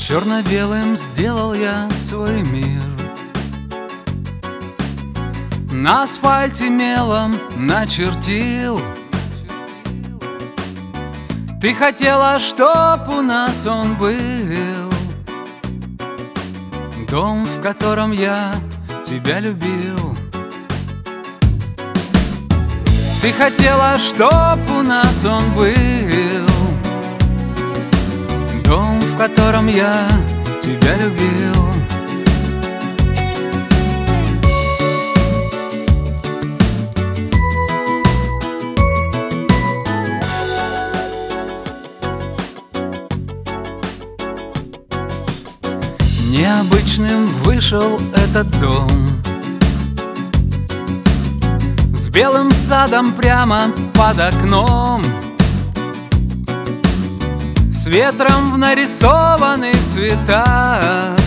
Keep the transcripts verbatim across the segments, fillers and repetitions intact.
Черно-белым сделал я свой мир. На асфальте мелом начертил. Ты хотела, чтоб у нас он был. Дом, в котором я тебя любил. Ты хотела, чтоб у нас он был. Дом, в котором я тебя любил. Необычным вышел этот дом, с белым садом прямо под окном, с ветром в нарисованных цветах.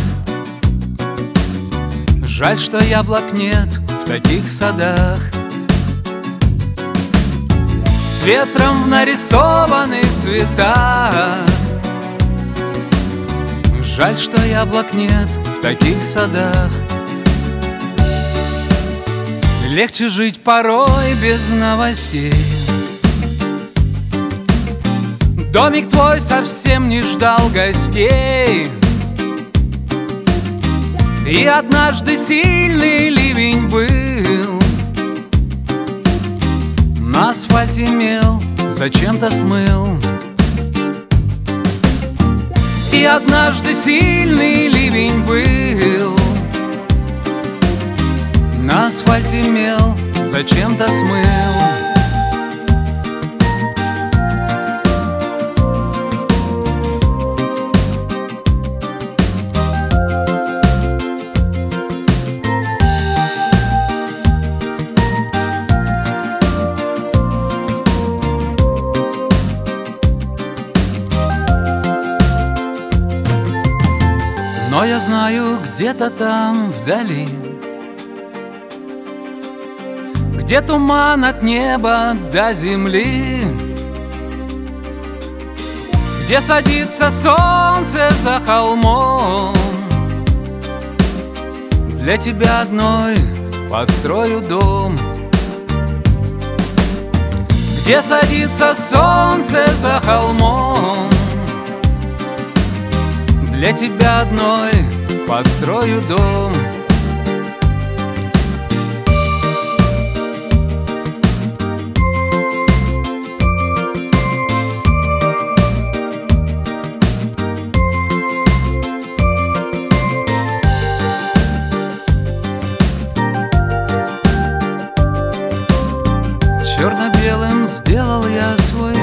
Жаль, что яблок нет в таких садах. С ветром в нарисованных цветах. Жаль, что яблок нет в таких садах. Легче жить порой без новостей. Домик твой совсем не ждал гостей. И однажды сильный ливень был. На асфальте мел зачем-то смыл. И однажды сильный ливень был. На асфальте мел зачем-то смыл. Но я знаю, где-то там вдали, где туман от неба до земли, где садится солнце за холмом, для тебя одной построю дом. Где садится солнце за холмом, для тебя одной построю дом. Черно-белым сделал я свой